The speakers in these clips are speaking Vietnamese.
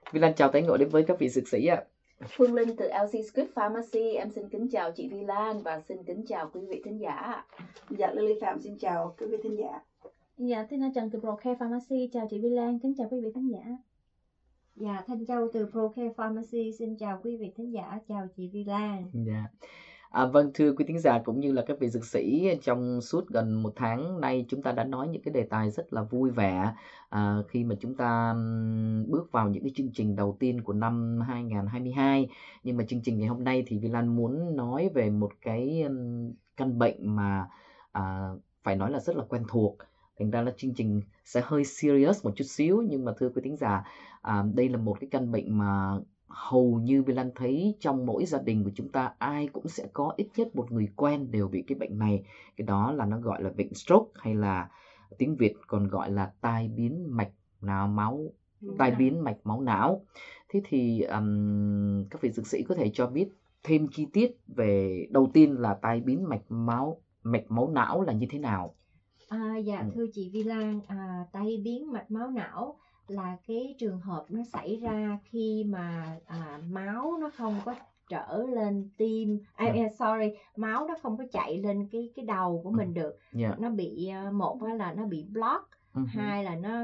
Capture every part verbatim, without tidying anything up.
Vi Lan chào tái ngộ đến với các vị dược sĩ ạ. Phương Linh từ lờ xê Script Pharmacy, em xin kính chào chị Vi Lan và xin kính chào quý vị thính giả. Dạ, Lily Phạm xin chào quý vị thính giả. Dạ, Tina Trần từ ProCare Pharmacy, chào chị Vi Lan, kính chào quý vị thính giả. Dạ, Thanh Châu từ ProCare Pharmacy, xin chào quý vị thính giả, chào chị Vi Lan. Dạ. À, vâng, thưa quý thính giả cũng như là các vị dược sĩ, trong suốt gần một tháng nay chúng ta đã nói những cái đề tài rất là vui vẻ à, khi mà chúng ta bước vào những cái chương trình đầu tiên của năm hai không hai hai. Nhưng mà chương trình ngày hôm nay thì Vi Lan muốn nói về một cái um, căn bệnh mà à, phải nói là rất là quen thuộc. Thành ra là chương trình sẽ hơi serious một chút xíu, nhưng mà thưa quý thính giả, à, đây là một cái căn bệnh mà hầu như Vi Lan thấy trong mỗi gia đình của chúng ta ai cũng sẽ có ít nhất một người quen đều bị cái bệnh này. Cái đó là nó gọi là bệnh stroke, hay là tiếng Việt còn gọi là tai biến mạch não máu tai biến mạch máu não. Thế thì um, các vị dược sĩ có thể cho biết thêm chi tiết về, đầu tiên là tai biến mạch máu mạch máu não là như thế nào? À, dạ, Ừ. thưa chị Vi Lan, à, tai biến mạch máu não là cái trường hợp nó xảy ra khi mà à, máu nó không có trở lên tim, à, Ừ. yeah, sorry, máu nó không có chạy lên cái cái đầu của mình được. Yeah. Nó bị à, một á là nó bị block, Ừ. hai là nó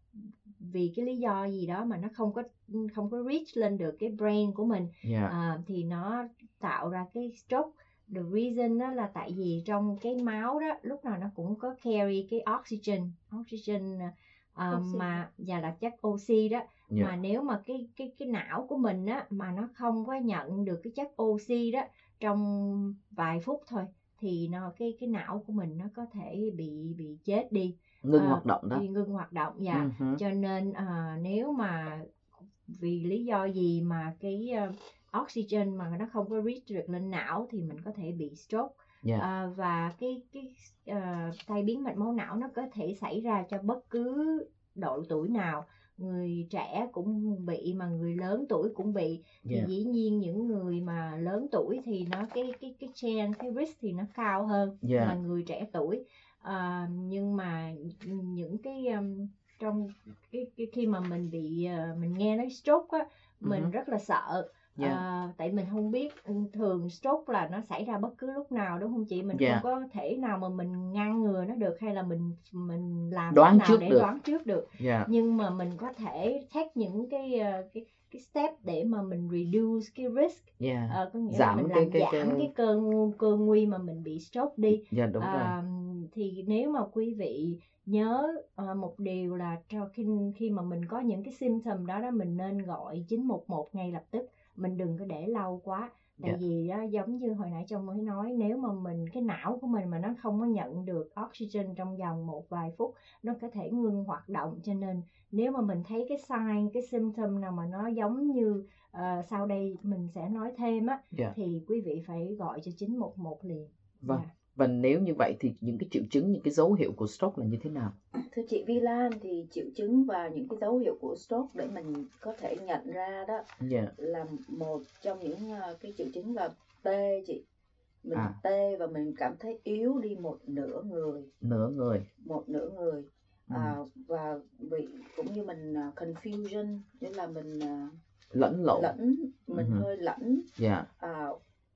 vì cái lý do gì đó mà nó không có không có reach lên được cái brain của mình, Yeah. à, thì nó tạo ra cái stroke. The reason đó là tại vì trong cái máu đó lúc nào nó cũng có carry cái oxygen, oxygen uh, Oxy. mà và là chất oxy đó. Yeah. Mà nếu mà cái cái cái não của mình á mà nó không có nhận được cái chất oxy đó trong vài phút thôi thì nó cái cái não của mình nó có thể bị bị chết đi, Ngưng à, hoạt động đó. bị ngưng hoạt động. Dạ. Uh-huh. Cho nên à, nếu mà vì lý do gì mà cái uh, oxygen mà nó không có reach được lên não thì mình có thể bị stroke. Yeah. À, và cái cái uh, tai biến mạch máu não nó có thể xảy ra cho bất cứ độ tuổi nào, người trẻ cũng bị mà người lớn tuổi cũng bị. Thì Yeah. dĩ nhiên những người mà lớn tuổi thì nó cái cái cái chance, cái risk thì nó cao hơn Yeah. là người trẻ tuổi. À, nhưng mà những cái um, trong cái, cái khi mà mình bị uh, mình nghe nói stroke á, mình Uh-huh. rất là sợ. Yeah. À, tại mình không biết, thường stroke là nó xảy ra bất cứ lúc nào, đúng không chị? Mình Yeah. không có thể nào mà mình ngăn ngừa nó được, hay là mình mình làm Đoán nào trước để được. đoán trước được. Yeah. Nhưng mà mình có thể take những cái uh, cái cái step để mà mình reduce cái risk. Yeah. À, có nghĩa Giảm là mình cái- làm cái- giảm cái- cái cơn cơn nguy mà mình bị stroke đi. Yeah, đúng rồi. À, thì nếu mà quý vị nhớ uh, một điều là cho khi khi mà mình có những cái symptom đó đó, mình nên gọi chín một một ngay lập tức, mình đừng có để lâu quá. Tại Yeah. vì đó, giống như hồi nãy Trong mới nói, nếu mà mình cái não của mình mà nó không có nhận được oxygen trong vòng một vài phút, nó có thể ngưng hoạt động. Cho nên nếu mà mình thấy cái sign, cái symptom nào mà nó giống như uh, sau đây mình sẽ nói thêm á, Yeah. thì quý vị phải gọi cho chín một một liền. Vâng. Dạ. Và nếu như vậy thì những cái triệu chứng, những cái dấu hiệu của stroke là như thế nào? Thưa chị Vi Lan, thì triệu chứng và những cái dấu hiệu của stroke để mình có thể nhận ra đó Yeah. là một trong những uh, cái triệu chứng là tê chị. Mình À. tê và mình cảm thấy yếu đi một nửa người, Nửa người. một nửa người. Ừ. À, và bị cũng như mình uh, confusion, nghĩa là mình uh, Lẫn lộn. lẫn, mình Ừ. hơi lẫn. Yeah. À,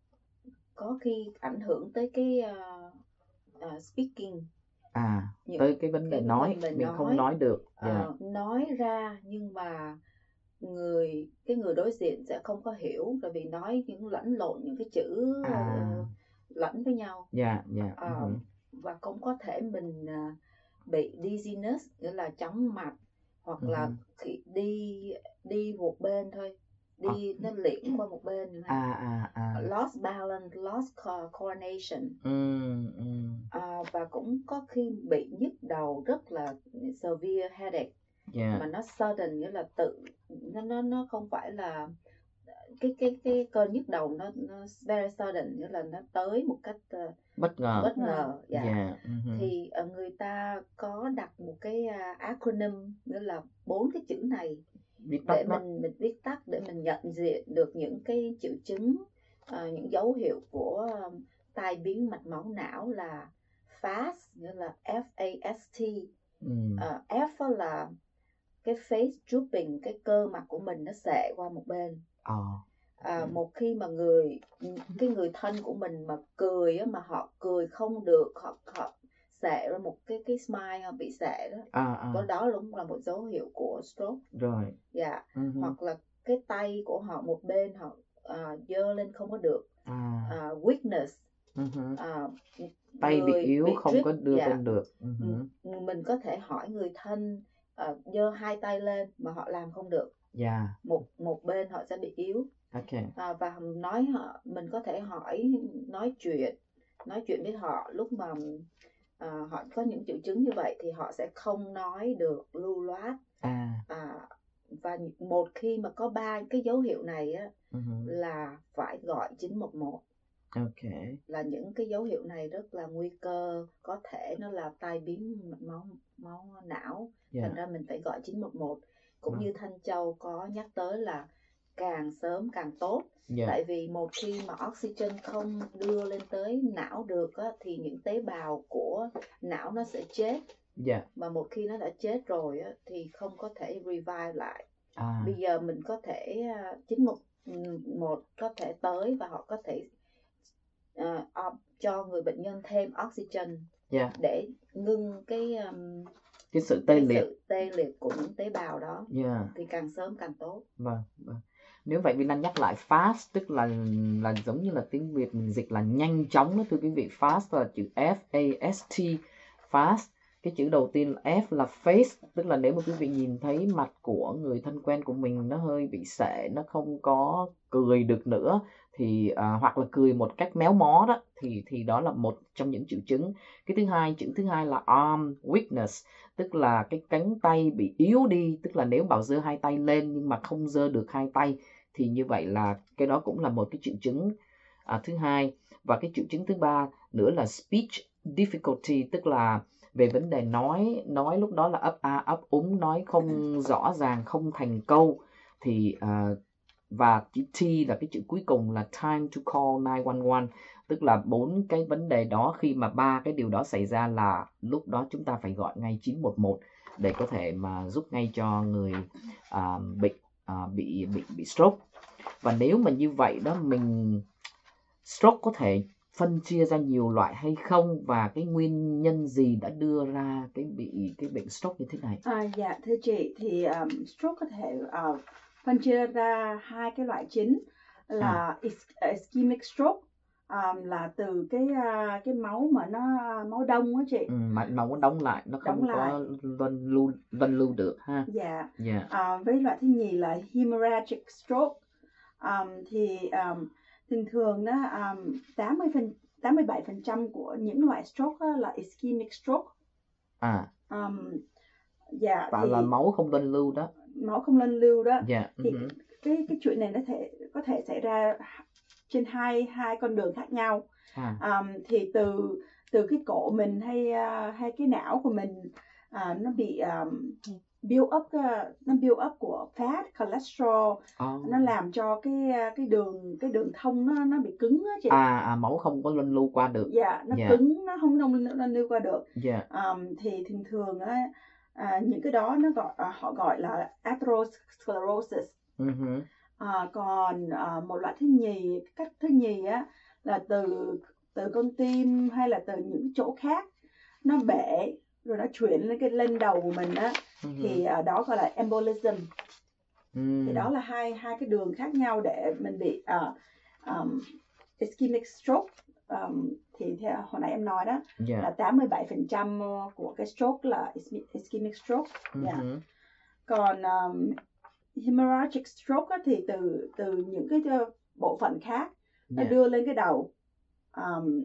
có khi ảnh hưởng tới cái uh, uh, speaking. À, Những tới cái vấn đề cái nói, vấn đề mình không nói. nói được. Ờ, Yeah. nói ra nhưng mà người cái người đối diện sẽ không có hiểu, tại vì nói những lẫn lộn những cái chữ À. uh, lẫn với nhau. Yeah, yeah. Ờ, Uh-huh. và cũng có thể mình uh, bị dizziness, nghĩa là chóng mặt, hoặc là Uh-huh. khi đi đi một bên thôi, đi nó liệng qua một bên như thế. À, à, à. Lost balance, lost co- coordination. Ừ, ừ. À, và cũng có khi bị nhức đầu rất là severe headache. Yeah. Mà nó sudden, nghĩa là tự nó nó nó không phải là cái cái cái cơn nhức đầu, nó nó very sudden, nghĩa là nó tới một cách uh, Bất ngờ. bất ngờ. Dạ. Yeah. Uh-huh. Thì uh, người ta có đặt một cái uh, acronym, nghĩa là bốn cái chữ này Viết để tắt đó. mình mình viết tắt để mình nhận diện được những cái triệu chứng, uh, những dấu hiệu của um, tai biến mạch máu não là fast, nghĩa là F A S T. Ừ. Uh, F là cái face drooping, cái cơ mặt của mình nó xệ qua một bên. Ờ. À, một khi mà người cái người thân của mình mà cười á, mà họ cười không được, họ họ xệ ra một cái cái smile, họ bị xệ đó, À, à. có đó cũng là một dấu hiệu của stroke. Rồi. Dạ. Uh-huh. Hoặc là cái tay của họ một bên họ uh, giơ lên không có được. À. Uh, weakness. Uh-huh. Uh, tay bị yếu bị không drip, có đưa dạ. lên được. Uh-huh. Mình có thể hỏi người thân uh, giơ hai tay lên mà họ làm không được. Yeah. Một một bên họ sẽ bị yếu. Okay. À, và nói họ, mình có thể hỏi, nói chuyện, nói chuyện với họ lúc mà à, họ có những triệu chứng như vậy thì họ sẽ không nói được lưu loát. À. À, và một khi mà có ba cái dấu hiệu này á, uh-huh. là phải gọi chín một một. Okay. Là những cái dấu hiệu này rất là nguy cơ, có thể nó là tai biến mạch máu máu não. Yeah. Thành ra mình phải gọi chín một một. Cũng uh-huh. như Thanh Châu có nhắc tới là càng sớm càng tốt. Yeah. Tại vì một khi mà oxygen không đưa lên tới não được á, thì những tế bào của não nó sẽ chết. Yeah. Mà một khi nó đã chết rồi á, thì không có thể revive lại. À. Bây giờ mình có thể chín một một có thể tới và họ có thể uh, cho người bệnh nhân thêm oxygen. Yeah. Để ngưng cái um, cái sự tê cái liệt sự tê liệt của những tế bào đó. Yeah. Thì càng sớm càng tốt. Vâng, vâng. Nếu vậy Vy Anh nhắc lại fast tức là là giống như là tiếng Việt mình dịch là nhanh chóng đó thưa quý vị. Fast là chữ F A S T, fast. Cái chữ đầu tiên là F là face, tức là nếu mà quý vị nhìn thấy mặt của người thân quen của mình nó hơi bị sệ, nó không có cười được nữa thì à, hoặc là cười một cách méo mó đó thì thì đó là một trong những triệu chứng. Cái thứ hai, chữ thứ hai là arm weakness, tức là cái cánh tay bị yếu đi, tức là nếu bảo giơ hai tay lên nhưng mà không giơ được hai tay thì như vậy là cái đó cũng là một cái triệu chứng à, thứ hai. Và cái triệu chứng thứ ba nữa là speech difficulty, tức là về vấn đề nói, nói lúc đó là ấp a ấp úng, nói không rõ ràng, không thành câu thì uh, và chữ T là cái chữ cuối cùng là time to call nine one one, tức là bốn cái vấn đề đó, khi mà ba cái điều đó xảy ra là lúc đó chúng ta phải gọi ngay chín một một để có thể mà giúp ngay cho người uh, bị, uh, bị bị bị stroke. Và nếu mà như vậy đó, mình stroke có thể phân chia ra nhiều loại hay không, và cái nguyên nhân gì đã đưa ra cái bị cái bệnh stroke như thế này? À, dạ thưa chị, thì um, stroke có thể uh, phân chia ra hai cái loại chính là à. ischemic stroke, um, là từ cái uh, cái máu mà nó máu đông á chị. Ừ, máu nó đóng lại, nó không đóng có luân lưu luân lưu được ha. Dạ. Yeah. Uh, với loại thứ nhì là hemorrhagic stroke, um, thì um, thường thường đó um, tám mươi phần tám mươi bảy phần trăm của những loại stroke đó là ischemic stroke. À. Um, dạ. Và thì là máu không luân lưu đó. Máu không luân lưu đó. Yeah. Thì uh-huh. cái cái chuyện này nó thể có thể xảy ra trên hai hai con đường khác nhau. À. Um, thì từ từ cái cổ mình hay uh, hay cái não của mình uh, nó bị um, build up uh, nó build up của fat, cholesterol, oh. Nó làm cho cái cái đường cái đường thông nó nó bị cứng á chị. À, à máu không có luân lưu qua được. Dạ, nó yeah. cứng, nó không luân lưu qua được. Yeah. Um, thì thường thường á à, những cái đó nó gọi à, họ gọi là atherosclerosis. Uh-huh. À, còn à, một loại thứ nhì, cách thứ nhì á là từ từ con tim hay là từ những chỗ khác nó bể rồi nó chuyển lên cái lên đầu của mình á. Uh-huh. Thì à, đó gọi là embolism. Uh-huh. Thì đó là hai hai cái đường khác nhau để mình bị uh, um, ischemic stroke. Um, thì theo hồi nãy em nói đó, yeah. là tám mươi bảy phần trăm của cái stroke là ischemic stroke. Uh-huh. Yeah. Còn um, hemorrhagic stroke á, thì từ từ những cái bộ phận khác nó yeah. đưa lên cái đầu. Um,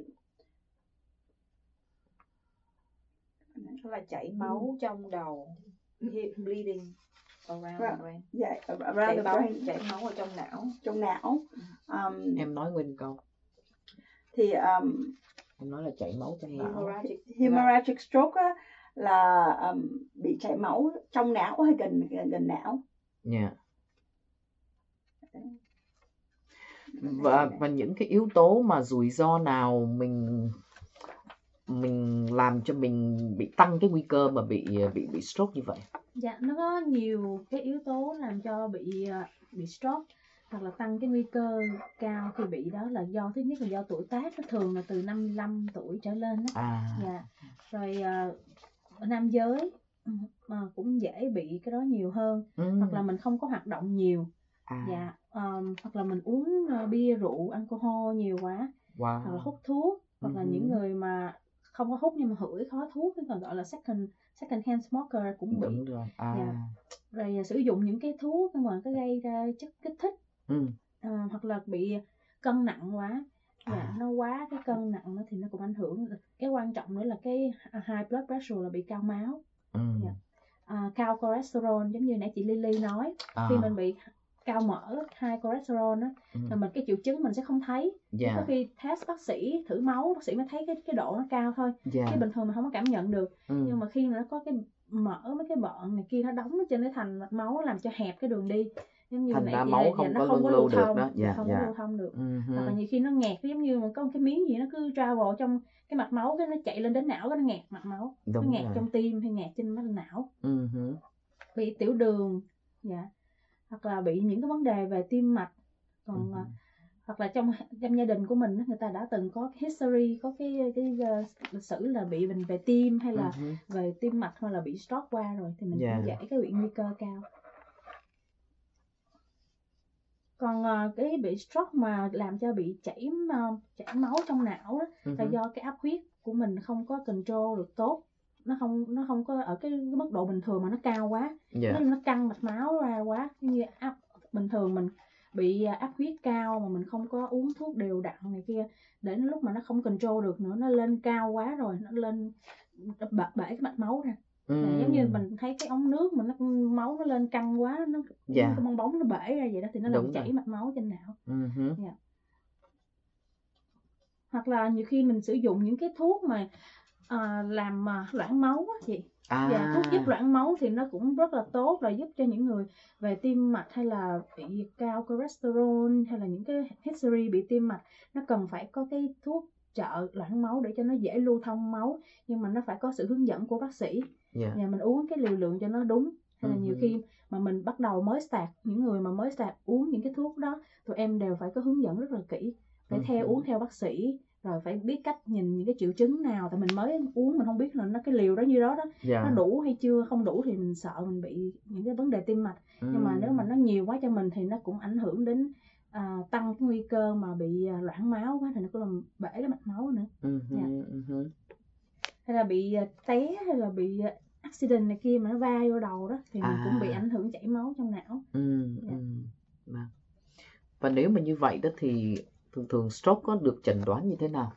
là chảy máu ừ. trong đầu, bleeding around the brain. Yeah, around chảy the máu, brain. Chảy máu ở trong não. Trong não. Um, em nói nguyên câu. Thì um, em nói là chảy máu trong não. Hemorrhagic, hemorrhagic stroke á, là um, bị chảy máu trong não hay gần gần, gần não. Yeah. Và và những cái yếu tố mà rủi ro nào mình mình làm cho mình bị tăng cái nguy cơ mà bị bị bị stroke như vậy? Dạ, nó có nhiều cái yếu tố làm cho bị bị stroke hoặc là tăng cái nguy cơ cao khi bị, đó là do thứ nhất là do tuổi tác, nó thường là từ năm mươi lăm tuổi trở lên đó. À. Dạ. Rồi uh, nam giới mà cũng dễ bị cái đó nhiều hơn, ừ. hoặc là mình không có hoạt động nhiều, à. Dạ, um, hoặc là mình uống uh, bia rượu, alcohol nhiều quá, wow. hoặc là hút thuốc, hoặc uh-huh. là những người mà không có hút nhưng mà hửi khói thuốc, cái còn gọi là second second hand smoker cũng bị. Đúng rồi. À. Dạ. Rồi sử dụng những cái thuốc mà có gây ra chất kích thích, ừ. à, hoặc là bị cân nặng quá, dạ, à. nó quá cái cân nặng đó thì nó cũng ảnh hưởng. Cái quan trọng nữa là cái high blood pressure là bị cao máu, ừ. dạ. à, cao cholesterol, giống như nãy chị Lily nói, à. khi mình bị cao mỡ, high cholesterol đó, ừ. là mình cái triệu chứng mình sẽ không thấy, yeah. có khi test bác sĩ thử máu, bác sĩ mới thấy cái cái độ nó cao thôi, yeah. cái bình thường mình không có cảm nhận được, ừ. nhưng mà khi mà nó có cái mỡ, mấy cái bọn này kia nó đóng trên cái thành mạch máu, làm cho hẹp cái đường đi, giống như thành ra này, máu dạ, không nó có không có lưu lưu thông, được đó, dạ, không dạ. có lưu thông được, uh-huh. hoặc là nhiều khi nó nghẹt, giống như mà có một cái miếng gì nó cứ travel trong cái mạch máu, cái nó chạy lên đến não, cái nó nghẹt mạch máu, đúng nó nghẹt rồi. Trong tim hay nghẹt trên mạch não, uh-huh. bị tiểu đường, dạ, hoặc là bị những cái vấn đề về tim mạch, còn uh-huh. hoặc là trong trong gia đình của mình người ta đã từng có cái history, có cái cái uh, lịch sử là bị bệnh về tim hay là uh-huh. về tim mạch hoặc là bị stroke qua rồi thì mình yeah. cũng dễ cái bị nguy cơ cao. Còn uh, cái bị stroke mà làm cho bị chảy uh, chảy máu trong não đó, uh-huh. là do cái áp huyết của mình không có control được tốt, nó không nó không có ở cái, cái mức độ bình thường mà nó cao quá, yeah. nó căng mạch máu ra quá, như áp bình thường mình bị áp huyết cao mà mình không có uống thuốc đều đặn này kia, để lúc mà nó không control được nữa, nó lên cao quá rồi, nó lên bể, bể cái mạch máu ra, ừ. à, giống như mình thấy cái ống nước mà nó máu nó lên căng quá, nó yeah. cái bong bóng nó bể ra vậy đó, thì nó làm chảy rồi. Mạch máu trên não, uh-huh. yeah. Hoặc là nhiều khi mình sử dụng những cái thuốc mà à, làm à, loãng máu á chị. À. Dạ, thuốc giúp loãng máu thì nó cũng rất là tốt, là giúp cho những người về tim mạch hay là bị cao cholesterol hay là những cái history bị tim mạch, nó cần phải có cái thuốc trợ loãng máu để cho nó dễ lưu thông máu, nhưng mà nó phải có sự hướng dẫn của bác sĩ, yeah. và mình uống cái liều lượng cho nó đúng. Hay là uh-huh. nhiều khi mà mình bắt đầu mới start, những người mà mới start uống những cái thuốc đó, tụi em đều phải có hướng dẫn rất là kỹ, phải uh-huh. theo uống theo bác sĩ, rồi phải biết cách nhìn những cái triệu chứng nào, tại mình mới uống mình không biết là nó cái liều đó như đó đó, yeah. nó đủ hay chưa, không đủ thì mình sợ mình bị những cái vấn đề tim mạch, mm. nhưng mà nếu mà nó nhiều quá cho mình thì nó cũng ảnh hưởng đến à, tăng cái nguy cơ mà bị à, loãng máu quá, thì nó cũng làm bể cái mạch máu nữa, mm-hmm, yeah. mm-hmm. hay là bị à, té hay là bị à, accident này kia mà nó va vô đầu đó thì mình à. cũng bị ảnh hưởng chảy máu trong não. Mm, yeah. mm. Và nếu mà như vậy đó thì thường thường stroke có được chẩn đoán như thế nào?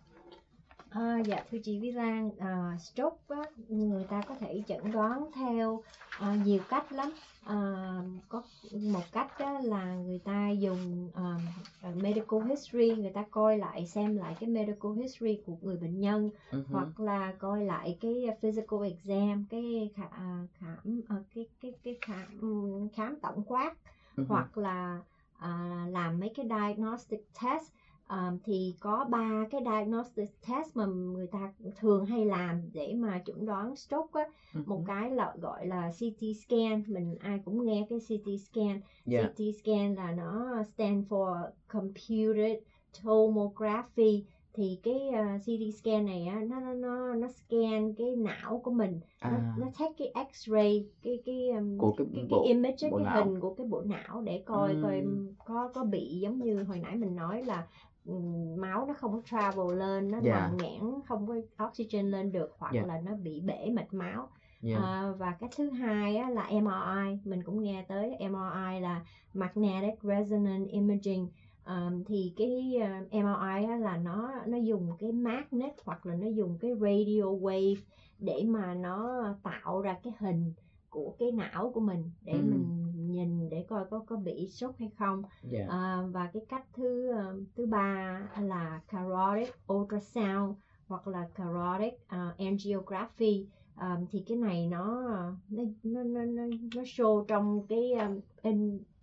À, dạ thưa chị Vy Lan, à, stroke á, người ta có thể chẩn đoán theo à, nhiều cách lắm. À, có một cách đó là người ta dùng uh, medical history, người ta coi lại xem lại cái medical history của người bệnh nhân, uh-huh. hoặc là coi lại cái physical exam, cái khả, khám uh, cái cái cái khám khám tổng quát, uh-huh. hoặc là uh, làm mấy cái diagnostic test. Um, thì có ba cái diagnostic test mà người ta thường hay làm để mà chẩn đoán stroke á. Uh-huh. Một cái là gọi là xê tê scan, mình ai cũng nghe cái xê tê scan. Yeah. xê tê scan là nó stand for computed tomography. Thì cái uh, xê tê scan này á, nó nó nó nó scan cái não của mình, à. nó nó take cái X-ray, cái cái um, của cái, cái, bộ, cái image, cái não. hình của cái bộ não để coi uhm. coi có có bị giống như hồi nãy mình nói là um, máu nó không có travel lên, nó yeah. nằm nghẽn, không có oxygen lên được, hoặc yeah. là nó bị bể mạch máu. Yeah. À, và cái thứ hai á, là em rờ i, mình cũng nghe tới em rờ i là magnetic resonance imaging. Um, thì cái uh, em rờ i á, là nó nó dùng cái magnet hoặc là nó dùng cái radio wave để mà nó tạo ra cái hình của cái não của mình để mm. mình nhìn để coi có có bị stroke hay không. Yeah. Uh, và cái cách thứ uh, thứ ba là carotid ultrasound hoặc là carotid uh, angiography. Um, thì cái này nó nó nó nó nó show trong cái um, in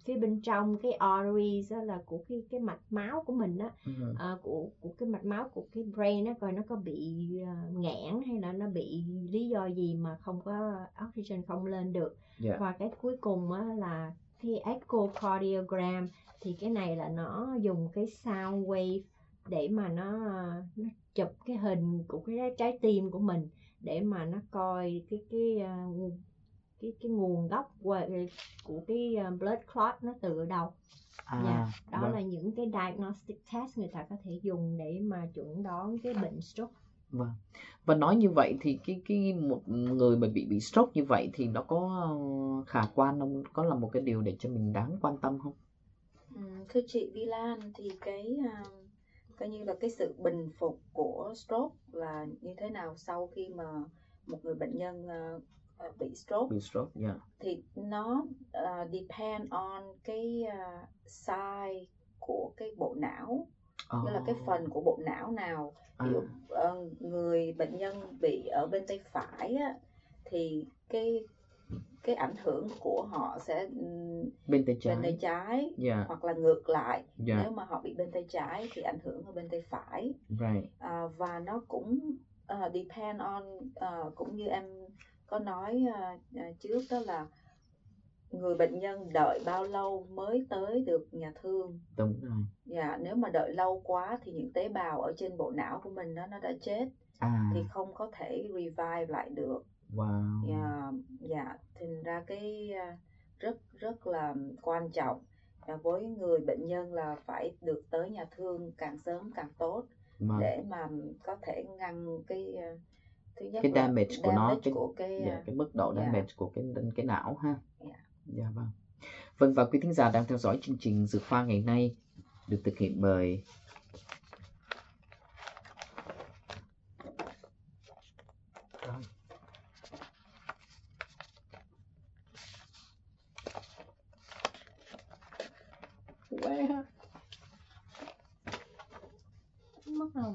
phía bên trong cái arteries đó là của cái cái mạch máu của mình đó, uh-huh. uh, của của cái mạch máu của cái brain đó, coi nó có bị uh, nghẽn hay là nó bị lý do gì mà không có oxygen không lên được. Yeah. Và cái cuối cùng á là cái echocardiogram, thì cái này là nó dùng cái sound wave để mà nó, nó chụp cái hình của cái trái tim của mình để mà nó coi cái cái uh, cái cái nguồn gốc của cái blood clot nó từ ở đâu. À, yeah. Đó vâng. là những cái diagnostic test người ta có thể dùng để mà chẩn đoán cái bệnh stroke. Vâng. Và nói như vậy thì cái cái một người mà bị bị stroke như vậy thì nó có khả quan không? Có là một cái điều để cho mình đáng quan tâm không? Ừ, thưa chị Vi Lan, thì cái uh, coi như là cái sự bình phục của stroke là như thế nào sau khi mà một người bệnh nhân uh, uh, bị stroke? Bị stroke, yeah. Thì nó uh, depend on cái uh, size của cái bộ não, oh. như là cái phần của bộ não nào. Ví dụ uh, người bệnh nhân bị ở bên tay phải á, thì cái cái ảnh hưởng của họ sẽ bên tay trái, bên tay trái yeah. hoặc là ngược lại. Yeah. Nếu mà họ bị bên tay trái thì ảnh hưởng ở bên tay phải. Right. À, và nó cũng uh, depend on uh, cũng như em có nói uh, trước, đó là người bệnh nhân đợi bao lâu mới tới được nhà thương. Đúng rồi. Dạ, nếu mà đợi lâu quá thì những tế bào ở trên bộ não của mình đó, nó đã chết, à. thì không có thể revive lại được. Wow. Dạ, dạ, thành ra cái rất rất là quan trọng với người bệnh nhân là phải được tới nhà thương càng sớm càng tốt, mà. để mà có thể ngăn cái thứ nhất cái là damage của damage nó, cái, của cái, yeah, cái mức độ damage yeah. của cái cái não ha. Yeah. Dạ vâng. Vâng, và quý thính giả đang theo dõi chương trình Dược Khoa ngày nay được thực hiện bởi mất rồi.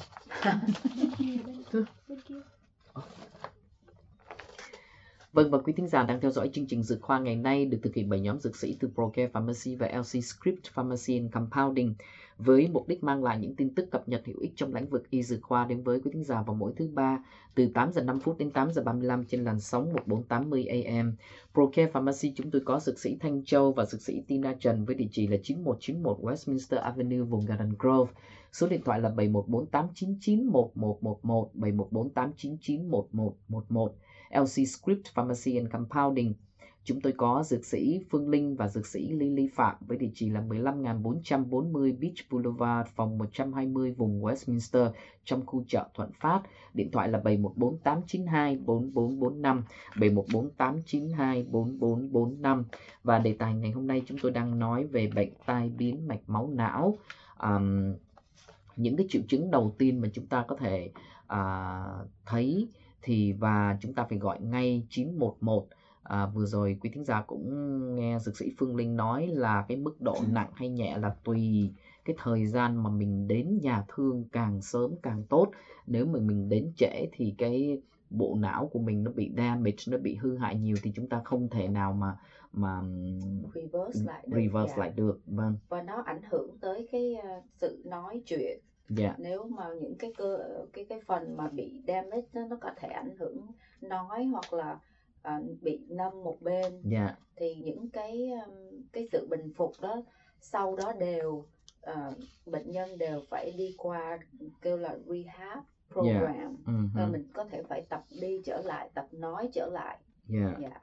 Vâng, và quý thính giả đang theo dõi chương trình Dược Khoa ngày nay được thực hiện bởi nhóm dược sĩ từ ProCare Pharmacy và lờ xê Script Pharmacy and Compounding với mục đích mang lại những tin tức cập nhật hữu ích trong lĩnh vực y dược khoa đến với quý thính giả vào mỗi thứ ba từ tám giờ năm phút đến tám giờ ba mươi lăm trên làn sóng một bốn tám mươi A M. ProCare Pharmacy chúng tôi có dược sĩ Thanh Châu và dược sĩ Tina Trần với địa chỉ là chín một chín một Westminster Avenue, vùng Garden Grove. Số điện thoại là bảy một bốn tám chín chín một một một một, bảy một bốn tám chín chín một một một một. lờ xê Script Pharmacy and Compounding. Chúng tôi có dược sĩ Phương Linh và dược sĩ Lily Phạm với địa chỉ là mười lăm nghìn bốn trăm bốn mươi Beach Boulevard, phòng một trăm hai mươi, vùng Westminster, trong khu chợ Thuận Phát. Điện thoại là bảy một bốn tám chín hai bốn bốn bốn năm, bảy một bốn tám chín hai bốn bốn bốn năm. Và đề tài ngày hôm nay chúng tôi đang nói về bệnh tai biến mạch máu não. Um, những cái triệu chứng đầu tiên mà chúng ta có thể uh, thấy thì và chúng ta phải gọi ngay chín một một. À, vừa rồi quý thính giả cũng nghe dược sĩ Phương Linh nói là cái mức độ nặng hay nhẹ là tùy cái thời gian mà mình đến nhà thương, càng sớm càng tốt. Nếu mà mình đến trễ thì cái bộ não của mình nó bị damage, nó bị hư hại nhiều thì chúng ta không thể nào mà mà reverse lại được, reverse yeah. lại được. Vâng. Và nó ảnh hưởng tới cái uh, sự nói chuyện. Yeah. Nếu mà những cái cơ cái cái phần mà bị damage đó, nó có thể ảnh hưởng nói hoặc là uh, bị nâng một bên. Yeah. Thì những cái um, cái sự bình phục đó sau đó đều uh, bệnh nhân đều phải đi qua kêu là rehab program. Yeah. Mm-hmm. Và mình có thể phải tập đi trở lại, tập nói trở lại. Yeah. Yeah.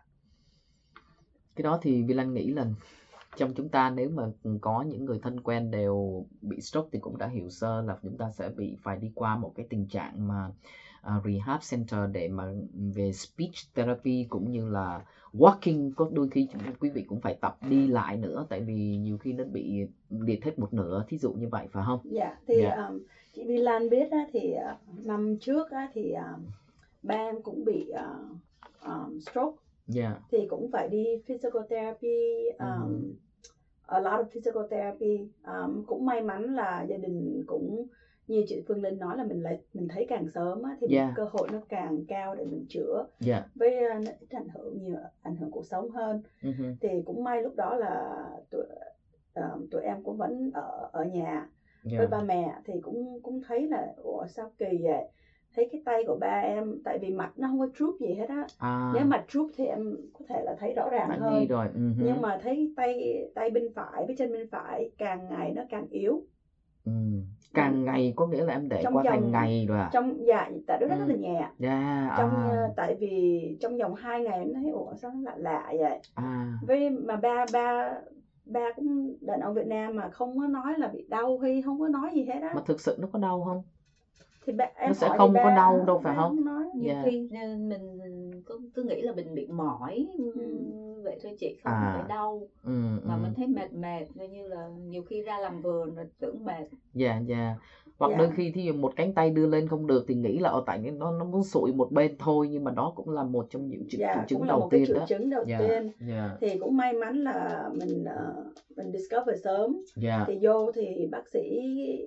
Cái đó thì Vi Lan nghĩ là trong chúng ta nếu mà có những người thân quen đều bị stroke thì cũng đã hiểu sơ là chúng ta sẽ bị phải đi qua một cái tình trạng mà uh, rehab center để mà về speech therapy cũng như là walking, có đôi khi quý vị cũng phải tập đi lại nữa tại vì nhiều khi nó bị liệt hết một nửa, thí dụ như vậy phải không? Dạ, yeah, thì yeah. um, chị Vi Lan biết á, thì uh, năm trước á, thì um, ba em cũng bị uh, um, stroke. Yeah. Thì cũng phải đi physical therapy, um, mm-hmm. a lot of physical therapy. Um, cũng may mắn là gia đình cũng như chị Phương Linh nói là mình lại mình thấy càng sớm á, thì Yeah. cơ hội nó càng cao để mình chữa, Yeah. với uh, nó ít ảnh hưởng nhiều ảnh hưởng cuộc sống hơn. Uh-huh. Thì cũng may lúc đó là tụi uh, tụi em cũng vẫn ở ở nhà với Yeah. ba mẹ, thì cũng cũng thấy là ủa sao kỳ vậy, thấy cái tay của ba em, tại vì mặt nó không có droop gì hết á. À. Nếu mà droop thì em có thể là thấy rõ ràng Đã hơn. nghi rồi. Uh-huh. Nhưng mà thấy tay tay bên phải với chân bên phải càng ngày nó càng yếu. Ừ. Càng ngày có nghĩa là em để Trong qua vòng- thành ngày rồi à? Trong dạ tại đó rất Ừ. là nhẹ. Yeah. Trong À. tại vì trong vòng hai ngày em thấy ủa sao nó lạ lạ vậy. À. Với mà ba ba ba cũng đàn ông Việt Nam mà không có nói là bị đau hay không có nói gì hết á. Mà thực sự nó có đau không? Thì ba, em Nó sẽ hỏi không thì có ba- đau đâu, phải ba không? nói. Nhiều Yeah. khi nên mình cứ, cứ nghĩ là mình bị mỏi Ừ. vậy thôi chị, không À. phải đau. Ừ. Mà Ừ. mình thấy mệt mệt, coi như là nhiều khi ra làm vườn rồi tưởng mệt. Dạ, dạ. Hoặc Dạ. đôi khi thí dụ một cánh tay đưa lên không được thì nghĩ là ở tại nó nó muốn sụi một bên thôi, nhưng mà đó cũng là một trong những triệu, Dạ, triệu chứng cũng là đầu một cái tiên triệu đó. chứng đầu Dạ, tiên. dạ, Thì cũng may mắn là mình ờ, mình discover sớm. dạ. Thì vô thì bác sĩ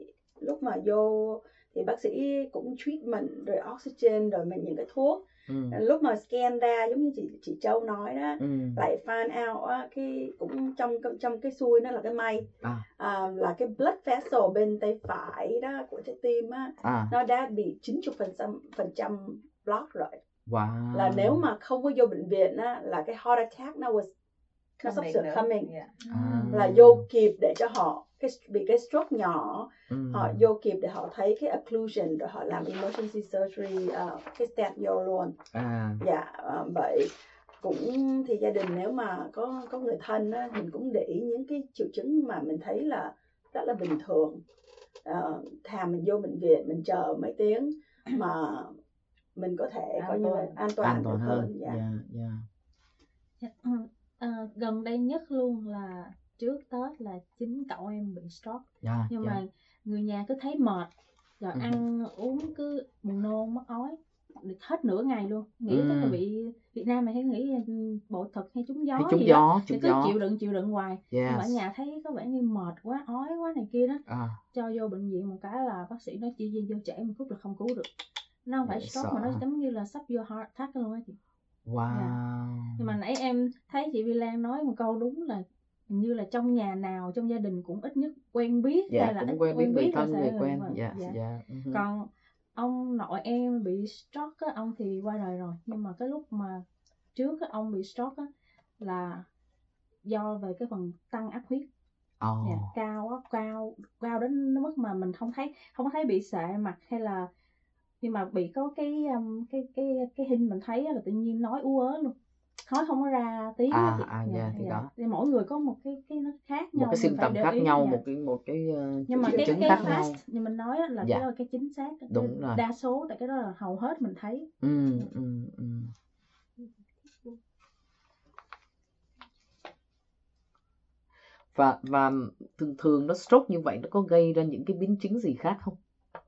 lúc mà vô thì bác sĩ cũng treatment rồi oxygen rồi mình những cái thuốc. Ừ. Lúc mà scan ra giống như chị chị Châu nói đó, Ừ. lại find out á, cái cũng trong trong cái xui nó là cái may. À. À, là cái blood vessel bên tay phải đó của trái tim á, À. nó đã bị chín mươi phần trăm block rồi. Wow. Là nếu mà không có vô bệnh viện á, là cái heart attack nó was nó sắp sửa coming. Yeah. À. Là vô kịp để cho họ cái bị cái stroke nhỏ, Ừ. họ vô kịp để họ thấy cái occlusion rồi họ làm emergency surgery, uh, cái stent vô luôn. À. Dạ, uh, vậy cũng thì gia đình nếu mà có có người thân á, mình cũng để ý những cái triệu chứng mà mình thấy là rất là bình thường. Uh, thà mình vô bệnh viện mình chờ mấy tiếng mà mình có thể coi như là an toàn, An toàn được hơn. Dạ. Dạ, dạ. Dạ, ừ. À, gần đây nhất luôn là trước Tết là chính cậu em bị stroke. Dạ, Nhưng dạ. mà người nhà cứ thấy mệt, rồi Ừ. ăn uống cứ buồn nôn mất ói, được hết nửa ngày luôn. Nghĩ Ừ. chắc là bị Việt Nam này thấy nghĩ bộ thực hay trúng gió Hay trúng gì gió, đó, trúng thì cứ gió. chịu đựng chịu đựng hoài. Nhưng mà ở Yes. nhà thấy có vẻ như mệt quá, ói quá này kia đó, À. cho vô bệnh viện một cái là bác sĩ nói chỉ vô trễ một phút là không cứu được. Nó không phải Dễ stroke sợ mà nó ha. giống như là sắp vô heart attack luôn á chị. Wow. Dạ. Nhưng mà nãy em thấy chị Vi Lan nói một câu đúng là hình như là trong nhà nào trong gia đình cũng ít nhất quen biết, Dạ, hay là cũng ít quen biết người là thân, sẽ người là- quen. vâng, Dạ, dạ. dạ. Ừ. Còn ông nội em bị stroke á, ông thì qua đời rồi, nhưng mà cái lúc mà trước á, ông bị stroke á, là do về cái phần tăng áp huyết. Oh. Dạ, cao á, cao cao đến mức mà mình không thấy không có thấy bị sệ mặt hay là, nhưng mà bị có cái um, cái cái cái hình mình thấy là tự nhiên nói ú ớ luôn, nói không có ra tiếng. À, á chị. à, dạ, thì đó. Thì mỗi người có một cái cái nó khác Một nhau, cái mình symptom phải để khác ý. nhau, Dạ. một cái một cái uh, Nhưng mà triệu cái chứng cái khác fast nhau. như mình nói á, là Dạ. cái đó là cái chính xác, cái Đúng rồi. đa số tại cái đó là hầu hết mình thấy. Ừ, ừ, ừ. Và và thường thường nó stroke như vậy nó có gây ra những cái biến chứng gì khác không?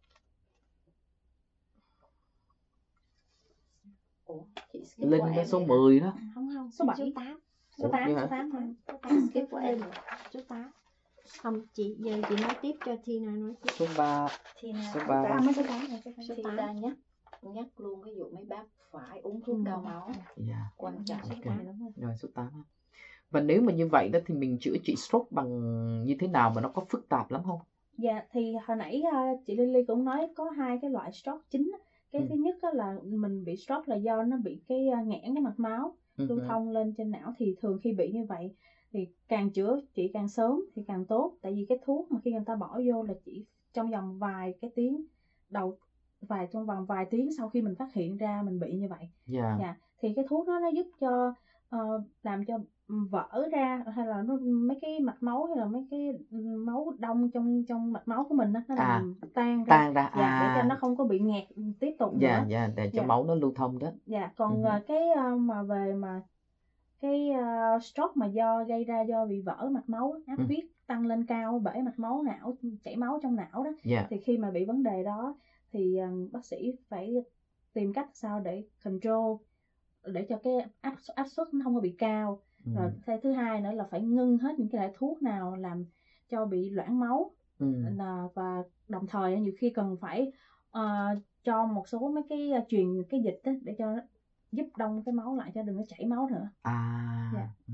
Ủa, chị skip Lên qua đến em số vậy mười đó. Không không, số bảy, số tám. số Ủa, tám, vậy số hả? tám thôi. Số tám Skip của em. số tám. Không, chị giờ chị nói tiếp cho Tina nói tiếp. Số ba. Tina, Số số ba. À, mới số tám rồi, số tám. Số Tina tám. nhắc nhắc luôn ví dụ mấy bác phải uống thuốc Ừ. cao máu, Dạ. quan trọng. Số Ok. tám, đúng rồi. Rồi số tám. Và nếu mà như vậy đó thì mình chữa trị stroke bằng như thế nào mà nó có phức tạp lắm không? Dạ, thì hồi nãy uh, chị Lily cũng nói có hai cái loại stroke chính. Cái Ừ. thứ nhất á là mình bị stroke là do nó bị cái uh, nghẽn cái mạch máu Ừ. lưu thông lên trên não. Thì thường khi bị như vậy thì càng chữa trị càng sớm thì càng tốt. Tại vì cái thuốc mà khi người ta bỏ vô là chỉ trong vòng vài cái tiếng đầu, vài trong vòng vài tiếng sau khi mình phát hiện ra mình bị như vậy. Dạ. Dạ, thì cái thuốc đó nó giúp cho uh, làm cho vỡ ra, hay là nó mấy cái mạch máu hay là mấy cái máu đông trong trong mạch máu của mình đó, nó làm À, tan ra, tan ra. dạ, À. để cho nó không có bị nghẹt tiếp tục Dạ, nữa. dạ, để cho Dạ. máu nó lưu thông đó. Dạ, còn Ừ. uh, cái uh, mà về mà cái uh, stroke mà do gây ra do bị vỡ mạch máu, áp Ừ. huyết tăng lên cao, bể mạch máu não, chảy máu trong não đó. Dạ. Thì khi mà bị vấn đề đó thì uh, bác sĩ phải tìm cách sao để control, để cho cái áp áp suất nó không có bị cao. Ừ. Rồi cái thứ hai nữa là phải ngưng hết những cái loại thuốc nào làm cho bị loãng máu, Ừ. là và đồng thời nhiều khi cần phải uh, cho một số mấy cái uh, truyền cái dịch đó, để cho giúp đông cái máu lại cho đừng có chảy máu nữa. À. Dạ. Ừ.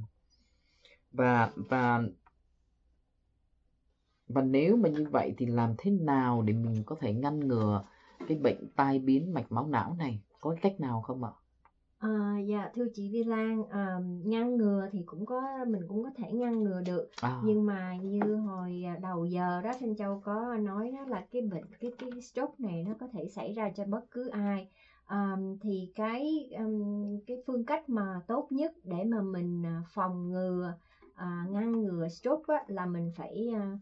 Và và và nếu mà như vậy thì làm thế nào để mình có thể ngăn ngừa cái bệnh tai biến mạch máu não này? Có cách nào không ạ? À, dạ thưa chị Vi Lan, à, ngăn ngừa thì cũng có, mình cũng có thể ngăn ngừa được. À. Nhưng mà như hồi đầu giờ đó Thanh Châu có nói đó là cái bệnh cái cái stroke này nó có thể xảy ra cho bất cứ ai. À, thì cái um, cái phương cách mà tốt nhất để mà mình phòng ngừa, à, ngăn ngừa stroke á, là mình phải uh,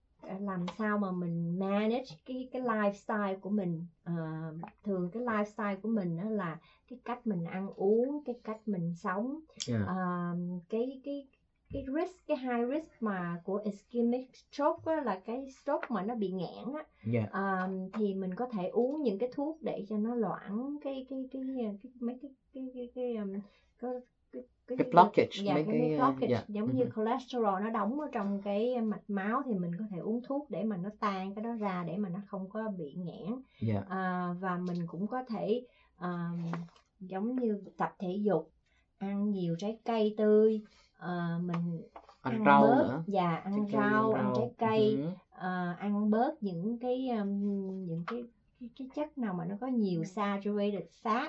làm sao mà mình manage cái cái lifestyle của mình. À, thường cái lifestyle của mình đó là cái cách mình ăn uống, cái cách mình sống. Yeah. À, cái cái cái risk, cái high risk mà của ischemic stroke á, là cái stroke mà nó bị nghẽn á. Yeah. À, thì mình có thể uống những cái thuốc để cho nó loãng cái cái cái cái mấy cái cái cái cái um, cái cái, cái blockage, dạ, mấy cái, cái blockage, yeah. giống uh-huh. như cholesterol nó đóng ở trong cái mạch máu, thì mình có thể uống thuốc để mà nó tan cái đó ra, để mà nó không có bị nghẽn. Yeah. À, và mình cũng có thể uh, giống như tập thể dục, ăn nhiều trái cây tươi, uh, mình ăn, ăn rau bớt, nữa. Dạ, ăn trái rau, cây, ăn trái cây, uh-huh. uh, ăn bớt những cái um, những cái, cái cái chất nào mà nó có nhiều saturated fat.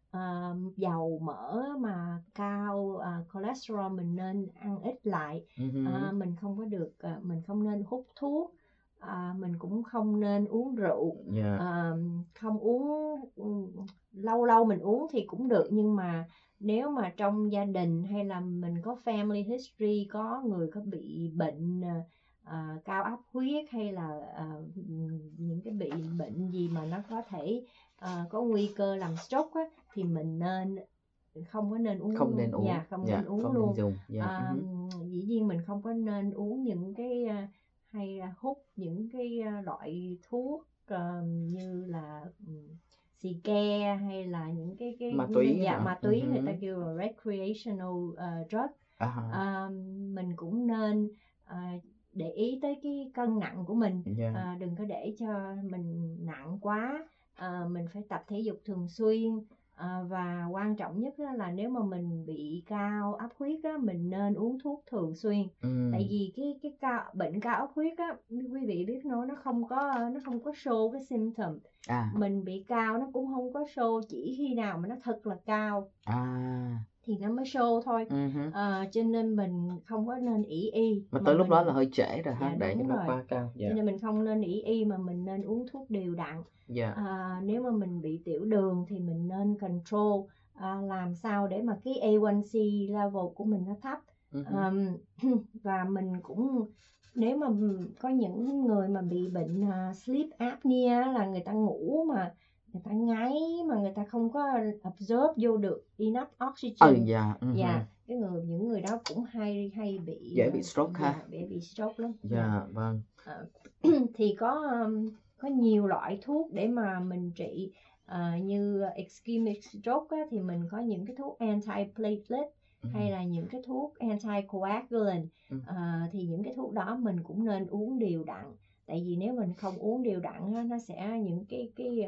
Uh, dầu mỡ mà cao, uh, cholesterol mình nên ăn ít lại. Uh, mình không có được uh, mình không nên hút thuốc, uh, mình cũng không nên uống rượu. Yeah. Uh, không uống um, lâu lâu mình uống thì cũng được, nhưng mà nếu mà trong gia đình hay là mình có family history, có người có bị bệnh uh, uh, cao áp huyết, hay là uh, những cái bị bệnh gì mà nó có thể uh, có nguy cơ làm stroke á, thì mình nên không có nên uống, không nên uống, dạ, không dạ, nên uống không luôn. nên dùng. Dạ. À, uh-huh. Dĩ nhiên mình không có nên uống những cái uh, hay uh, hút những cái uh, loại thuốc uh, như là um, xì ke, hay là những cái cái ma túy, dạ, ma túy uh-huh. người ta kêu là recreational uh, drug. Uh-huh. Uh, mình cũng nên uh, để ý tới cái cân nặng của mình. Yeah. Uh, đừng có để cho mình nặng quá. Uh, mình phải tập thể dục thường xuyên. À, và quan trọng nhất là nếu mà mình bị cao áp huyết á, mình nên uống thuốc thường xuyên. Ừ. Tại vì cái cái cao, bệnh cao áp huyết á, quý vị biết nó nó không có nó không có show cái symptom. À. Mình bị cao nó cũng không có show, chỉ khi nào mà nó thật là cao. À. Thì nó mới show thôi. Uh-huh. À, cho nên mình không có nên ỷ y. Mà, mà tới mình... lúc đó là hơi trễ rồi ha, dạ, để cho nó quá cao. Dạ. Cho nên mình không nên ỷ y, mà mình nên uống thuốc đều đặn. Yeah. À, nếu mà mình bị tiểu đường thì mình nên control, à, làm sao để mà cái A one C level của mình nó thấp. Uh-huh. um, và mình cũng, nếu mà có những người mà bị bệnh uh, sleep apnea, là người ta ngủ mà người ta ngáy mà người ta không có absorb vô được enough oxygen. Ừ, dạ. Uh-huh. Dạ, cái người những người đó cũng hay hay bị dễ bị stroke dạ, ha. dễ bị stroke lắm. Dạ, yeah, vâng. À, thì có um, có nhiều loại thuốc để mà mình trị. Uh, như ischemic stroke á, thì mình có những cái thuốc antiplatelet, ừ. hay là những cái thuốc anticoagulant. ừ. uh, thì những cái thuốc đó mình cũng nên uống đều đặn. Tại vì nếu mình không uống đều đặn á, nó sẽ những cái cái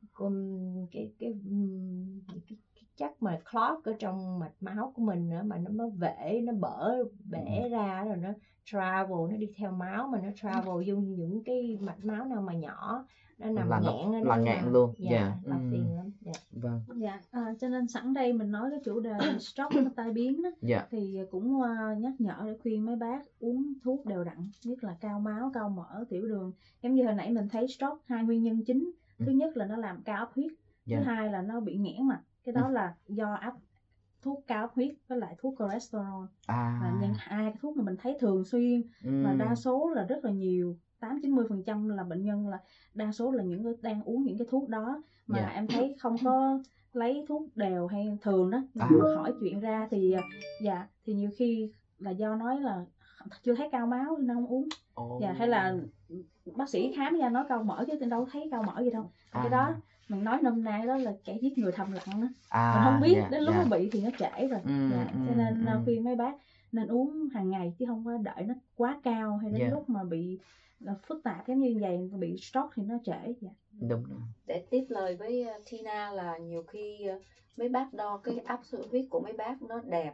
um, cái cái, um, cái, cái chất mà clot ở trong mạch máu của mình nữa, mà nó mới vể, nó bở bể ừ. ra rồi nó travel, nó đi theo máu, mà nó travel vô những cái mạch máu nào mà nhỏ, nó nằm là nghẹn, nó, nó là nghẹn luôn. Dạ, yeah, là ừ. phiền lắm. Dạ. Vâng. Dạ, à, cho nên sẵn đây mình nói cái chủ đề stroke, tai biến đó, yeah. thì cũng uh, nhắc nhở để khuyên mấy bác uống thuốc đều đặn, nhất là cao máu, cao mỡ, tiểu đường. Giống như hồi nãy mình thấy stroke hai nguyên nhân chính, ừ. thứ nhất là nó làm cao áp huyết, yeah. thứ hai là nó bị nghẽn mạch, cái đó ừ. là do áp thuốc cao áp huyết với lại thuốc cholesterol. À. Và nhân hai cái thuốc mà mình thấy thường xuyên, ừ. và đa số là rất là nhiều, tám chín mươi phần trăm là bệnh nhân là đa số là những người đang uống những cái thuốc đó mà yeah. em thấy không có lấy thuốc đều hay thường đó. À. Hỏi chuyện ra thì dạ thì nhiều khi là do nói là chưa thấy cao máu nên không uống. Oh. Dạ, hay là bác sĩ khám ra nói cao mỡ chứ tôi đâu thấy cao mỡ gì đâu. À. Cái đó mình nói nôm na đó là kẻ giết người thầm lặng đó. À, mình không biết yeah, đến lúc yeah. nó bị thì nó trễ rồi. Ừ, dạ. ừ, cho nên ừ. khuyên mấy bác nên uống hàng ngày chứ không có đợi nó quá cao, hay đến yeah. lúc mà bị là phức tạp giống như vậy, bị stroke thì nó trễ. Dạ. Đúng rồi. Để tiếp lời với uh, Tina là nhiều khi uh, mấy bác đo cái áp suất huyết của mấy bác nó đẹp,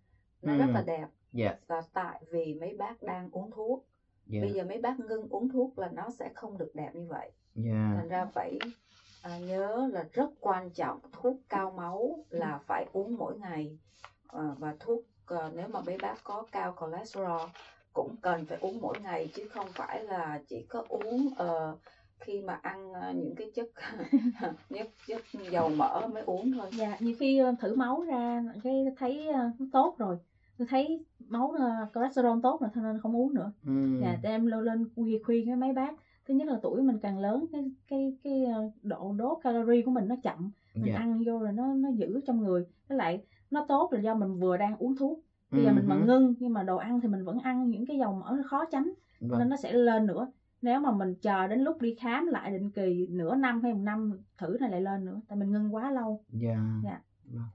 nó Ừ. rất là đẹp. Yeah. Và tại vì mấy bác đang uống thuốc. Yeah. Bây giờ mấy bác ngưng uống thuốc là nó sẽ không được đẹp như vậy. Yeah. Thành ra phải à, nhớ là rất quan trọng, thuốc cao máu là phải uống mỗi ngày. à, Và thuốc à, nếu mà mấy bác có cao cholesterol cũng cần phải uống mỗi ngày, chứ không phải là chỉ có uống uh, khi mà ăn uh, những cái chất nhất chất dầu mỡ mới uống thôi. Dạ, nhiều khi uh, thử máu ra cái thấy uh, nó tốt rồi, tôi thấy máu uh, cholesterol tốt rồi, cho nên không uống nữa. Ừ. Dạ, thì em lên lên khuyên khuyên cái mấy bác, thứ nhất là tuổi mình càng lớn, cái cái cái độ đốt calorie của mình nó chậm, mình Yeah. ăn vô rồi nó nó giữ trong người, với lại nó tốt là do mình vừa đang uống thuốc. Bây giờ Ừ. mình mà ngưng nhưng mà đồ ăn thì mình vẫn ăn, những cái dầu mỡ nó khó tránh. Vâng. Nên nó sẽ lên nữa. Nếu mà mình chờ đến lúc đi khám lại định kỳ nửa năm hay một năm thử này lại lên nữa, tại mình ngưng quá lâu. Yeah. Dạ. Vâng.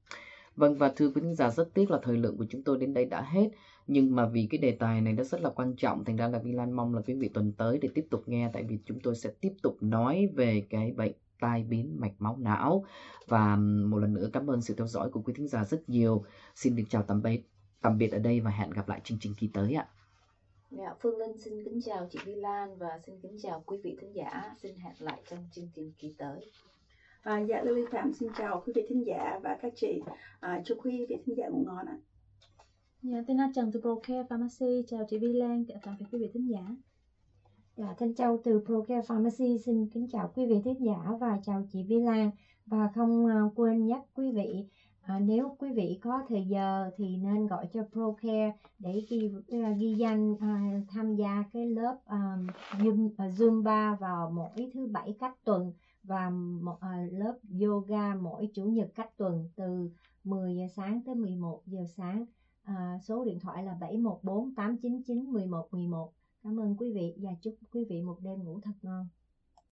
Vâng, và thưa quý khán giả, rất tiếc là thời lượng của chúng tôi đến đây đã hết. Nhưng mà vì cái đề tài này nó rất là quan trọng, thành ra là Vi Lan mong là quý vị tuần tới để tiếp tục nghe. Tại vì chúng tôi sẽ tiếp tục nói về cái bệnh tai biến mạch máu não. Và một lần nữa cảm ơn sự theo dõi của quý khán giả rất nhiều. Xin được chào tạm biệt, tạm biệt ở đây và hẹn gặp lại chương trình kỳ tới ạ. Dạ, Phương Linh xin kính chào chị Vi Lan và xin kính chào quý vị thính giả. Xin hẹn lại trong chương trình kỳ tới. À, dạ Lily Phạm xin chào quý vị thính giả và các chị. À, chúc quý vị thính giả ngủ ngon ạ. Dạ, Tina Trần từ Procare Pharmacy, chào chị Vi Lan, chào quý vị thính giả. Dạ, Thanh Châu từ Procare Pharmacy xin kính chào quý vị thính giả và chào chị Vi Lan. Và không uh, quên nhắc quý vị, uh, nếu quý vị có thời giờ thì nên gọi cho Procare để ghi, uh, ghi danh uh, tham gia cái lớp um, Zoom, uh, Zumba vào mỗi thứ bảy cách tuần và một uh, lớp yoga mỗi chủ nhật cách tuần từ mười giờ sáng tới mười một giờ sáng. Uh, số điện thoại là bảy một bốn tám chín chín một một một một. Cảm ơn quý vị và chúc quý vị một đêm ngủ thật ngon.